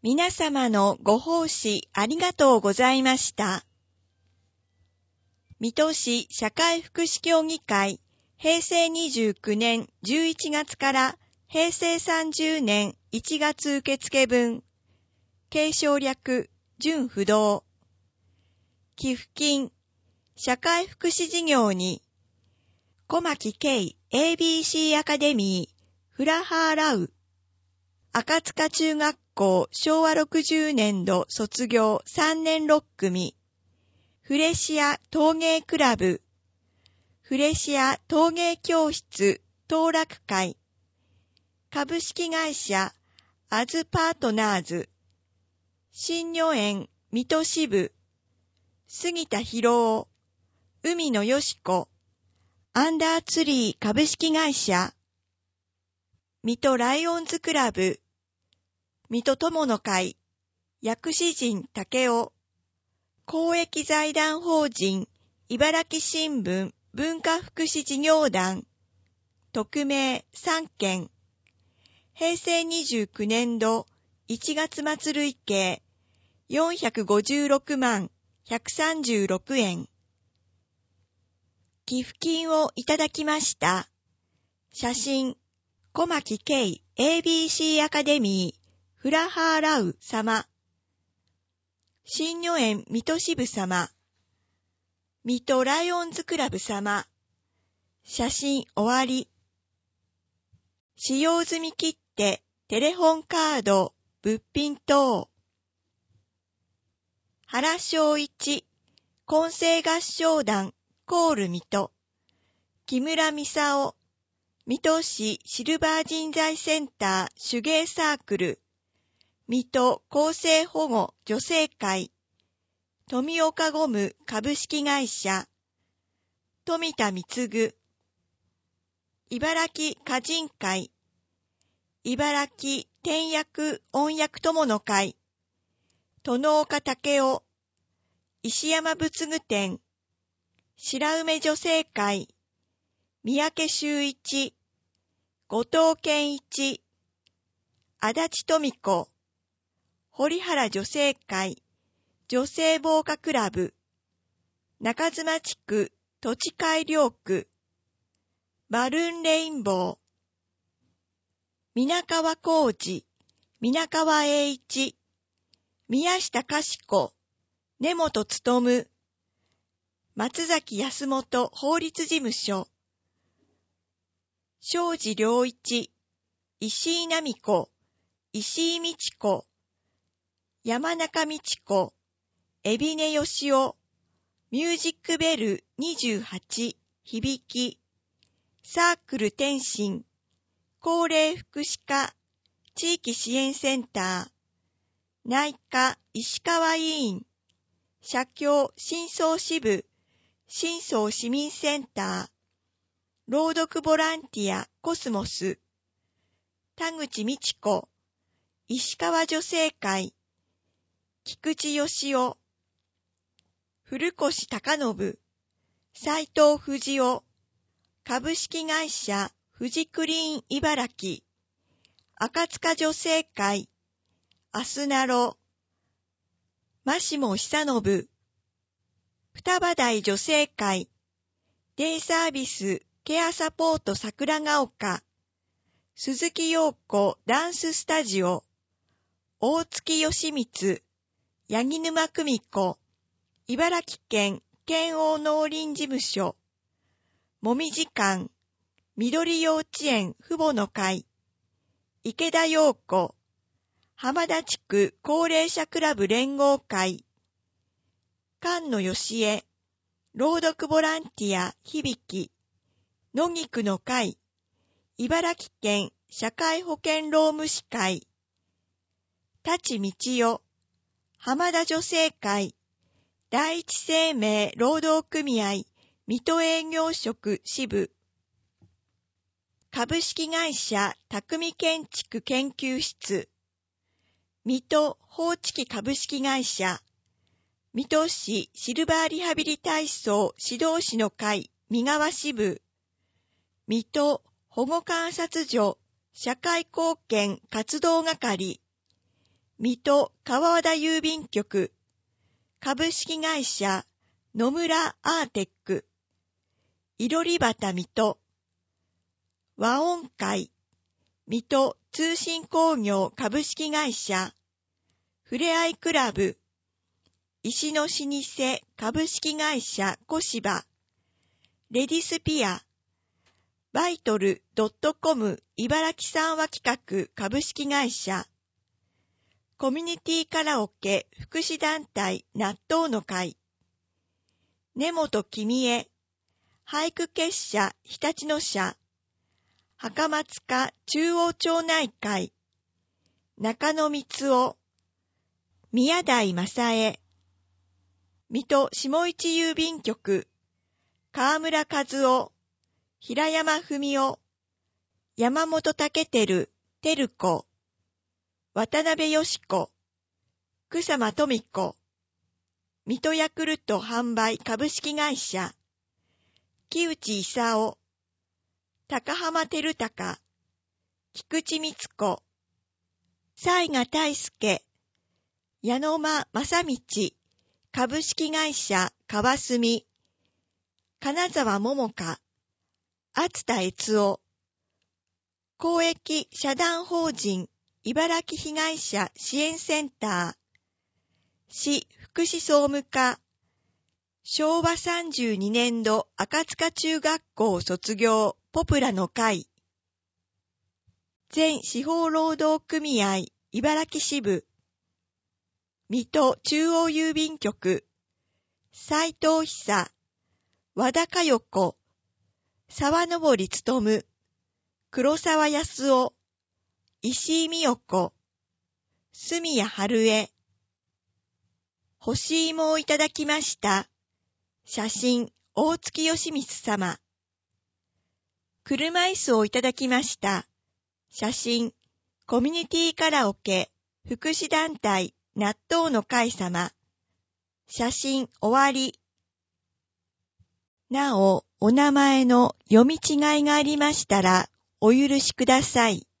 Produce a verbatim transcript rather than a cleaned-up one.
皆様のご奉仕ありがとうございました。水戸市社会福祉協議会、へいせいにじゅうきゅうねんじゅういちがつからへいせいさんじゅうねんいちがつ受付分、継承略、準不動。寄付金、社会福祉事業に、小牧慶 エービーシー アカデミー、フラハーラウ、赤塚中学校しょうわろくじゅうねんど卒業さんねんろっくみ、フレシア陶芸クラブ、フレシア陶芸教室当落会、株式会社アズパートナーズ、新女園水戸支部、杉田博夫、海野よし子、アンダーツリー株式会社、水戸ライオンズクラブ、水戸友の会、薬師陣武雄、公益財団法人、茨城新聞文化福祉事業団、匿名さんけん、へいせいにじゅうきゅうねんどいちがつ末累計よんひゃくごじゅうろくまんひゃくさんじゅうろくえん。寄付金をいただきました。写真、小牧慶 エービーシー アカデミー、フラハーラウ様、新女園水戸支部様、水戸ライオンズクラブ様、写真終わり。使用済み切手、テレホンカード、物品等。原正一、混声合唱団、コール水戸、木村美沙夫、水戸市シルバー人材センター手芸サークル、水戸厚生保護女性会、富岡ゴム株式会社、富田貢、茨城歌人会、茨城天役音楽友の会、殿岡武雄、石山仏具店、白梅女性会、三宅修一、後藤健一、足立富子、堀原女性会、女性防火クラブ、中妻地区土地改良区、バルーンレインボー、皆川浩二、皆川栄一、宮下かしこ、根本勉、松崎安本法律事務所、庄司良一、石井奈美子、石井美智子、山中美智子、海老根義雄、ミュージックベルにじゅうはち、響き、サークル天心、高齢福祉課、地域支援センター、内科石川委員、社協新総支部、新総市民センター、朗読ボランティアコスモス、田口美智子、石川女性会、菊池義雄、古越貴信、斉藤藤夫、株式会社富士クリーン茨城、赤塚女性会、アスナロ、マシモ久信、双葉台女性会、デイサービスケアサポート桜ヶ丘、鈴木陽子ダンススタジオ、大月義光、八木沼久美子、茨城県県央農林事務所、もみじ館、緑幼稚園父母の会、池田陽子、浜田地区高齢者クラブ連合会、菅野義恵、朗読ボランティア響、野菊の会、茨城県社会保険労務士会、舘道代、浜田女性会、第一生命労働組合水戸営業職支部、株式会社匠建築研究室、水戸放置機株式会社、水戸市シルバーリハビリ体操指導士の会三川支部、水戸保護観察所社会貢献活動係、 水戸川和田郵便局、株式会社野村アーテック、いろりばた水戸、和音会、水戸通信工業株式会社、ふれあいクラブ、石の老舗株式会社小芝、レディスピア、バイトル .com 茨城三和企画株式会社、コミュニティカラオケ福祉団体納豆の会、根本君江、俳句結社日立の社、袴塚中央町内会、中野光夫、宮台正恵、水戸下市郵便局、河村和夫、平山文夫、山本武輝、照子、渡辺よし子、草間富子、水戸ヤクルト販売株式会社、木内勲、高浜照孝、菊池光子、雑賀大輔、矢野間正道、株式会社川澄、金沢桃香、厚田悦夫、公益社団法人茨城被害者支援センター、市福祉総務課、昭和さんじゅうにねんど赤塚中学校卒業ポプラの会、全司法労働組合茨城支部、水戸中央郵便局、斉藤久、和田佳代子、沢登努、黒沢康夫、石井美代子、住谷春江、干し芋をいただきました。写真、大月義光様。車椅子をいただきました。写真、コミュニティカラオケ、福祉団体、納豆の会様。写真終わり。なお、お名前の読み違いがありましたら、お許しください。